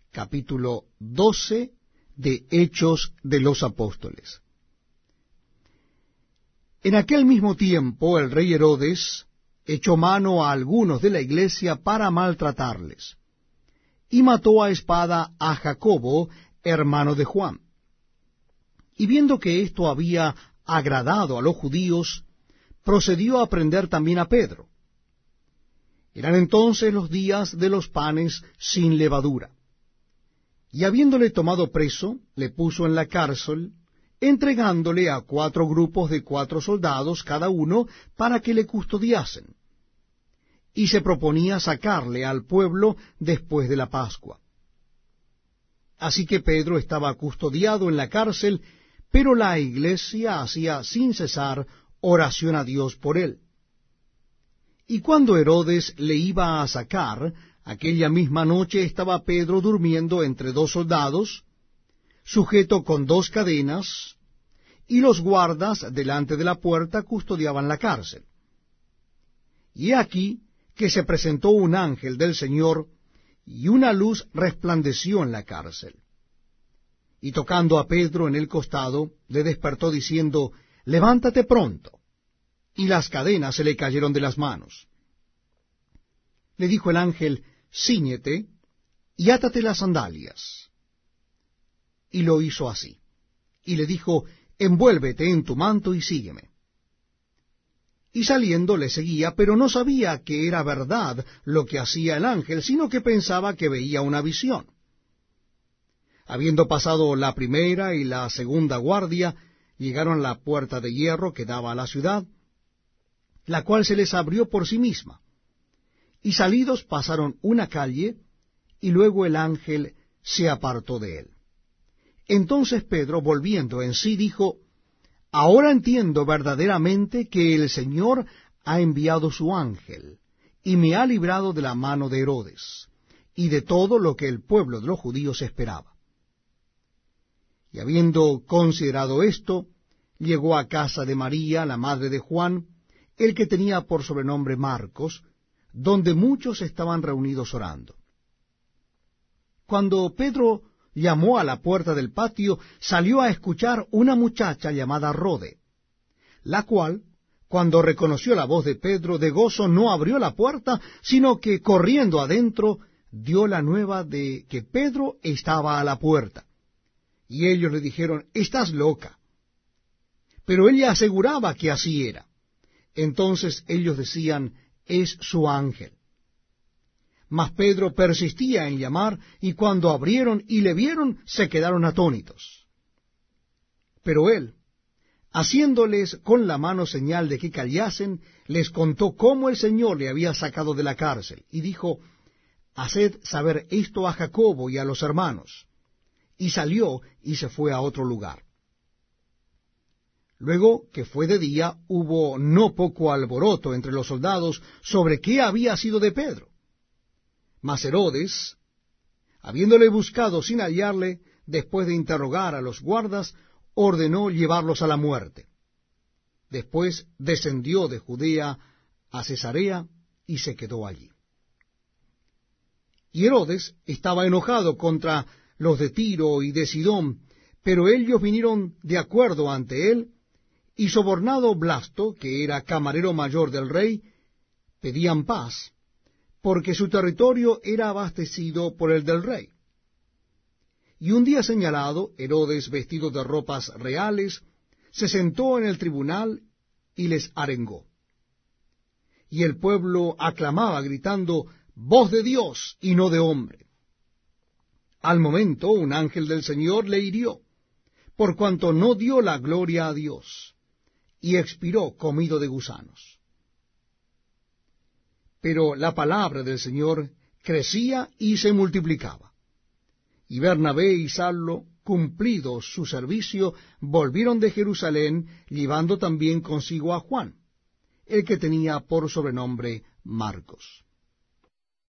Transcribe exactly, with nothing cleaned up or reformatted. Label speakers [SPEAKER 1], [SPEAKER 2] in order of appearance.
[SPEAKER 1] capítulo doce de Hechos de los Apóstoles. En aquel mismo tiempo el rey Herodes echó mano a algunos de la iglesia para maltratarles, y mató a espada a Jacobo, hermano de Juan. Y viendo que esto había agradado a los judíos, procedió a prender también a Pedro. Eran entonces los días de los panes sin levadura. Y habiéndole tomado preso, le puso en la cárcel, entregándole a cuatro grupos de cuatro soldados cada uno para que le custodiasen. Y se proponía sacarle al pueblo después de la Pascua. Así que Pedro estaba custodiado en la cárcel, pero la iglesia hacía sin cesar oración a Dios por él. Y cuando Herodes le iba a sacar, aquella misma noche estaba Pedro durmiendo entre dos soldados, sujeto con dos cadenas, y los guardas delante de la puerta custodiaban la cárcel. Y he aquí que se presentó un ángel del Señor, y una luz resplandeció en la cárcel. Y tocando a Pedro en el costado, le despertó diciendo, levántate pronto. Y las cadenas se le cayeron de las manos. Le dijo el ángel, cíñete y átate las sandalias. Y lo hizo así. Y le dijo, envuélvete en tu manto y sígueme. Y saliendo le seguía, pero no sabía que era verdad lo que hacía el ángel, sino que pensaba que veía una visión. Habiendo pasado la primera y la segunda guardia, llegaron a la puerta de hierro que daba a la ciudad, la cual se les abrió por sí misma. Y salidos pasaron una calle, y luego el ángel se apartó de él. Entonces Pedro, volviendo en sí, dijo, ahora entiendo verdaderamente que el Señor ha enviado su ángel, y me ha librado de la mano de Herodes, y de todo lo que el pueblo de los judíos esperaba. Y habiendo considerado esto, llegó a casa de María, la madre de Juan, el que tenía por sobrenombre Marcos, donde muchos estaban reunidos orando. Cuando Pedro llamó a la puerta del patio, salió a escuchar una muchacha llamada Rode, la cual, cuando reconoció la voz de Pedro, de gozo no abrió la puerta, sino que corriendo adentro dio la nueva de que Pedro estaba a la puerta. Y ellos le dijeron, estás loca. Pero ella aseguraba que así era. Entonces ellos decían, es su ángel. Mas Pedro persistía en llamar, y cuando abrieron y le vieron, se quedaron atónitos. Pero él, haciéndoles con la mano señal de que callasen, les contó cómo el Señor le había sacado de la cárcel, y dijo, haced saber esto a Jacobo y a los hermanos. Y salió y se fue a otro lugar. Luego que fue de día, hubo no poco alboroto entre los soldados sobre qué había sido de Pedro. Mas Herodes, habiéndole buscado sin hallarle, después de interrogar a los guardas, ordenó llevarlos a la muerte. Después descendió de Judea a Cesarea y se quedó allí. Y Herodes estaba enojado contra los de Tiro y de Sidón, pero ellos vinieron de acuerdo ante él, y sobornado Blasto, que era camarero mayor del rey, pedían paz, porque su territorio era abastecido por el del rey. Y un día señalado, Herodes, vestido de ropas reales, se sentó en el tribunal y les arengó. Y el pueblo aclamaba, gritando, voz de Dios y no de hombre. Al momento un ángel del Señor le hirió, por cuanto no dio la gloria a Dios, y expiró comido de gusanos. Pero la palabra del Señor crecía y se multiplicaba. Y Bernabé y Saulo, cumplido su servicio, volvieron de Jerusalén, llevando también consigo a Juan, el que tenía por sobrenombre Marcos.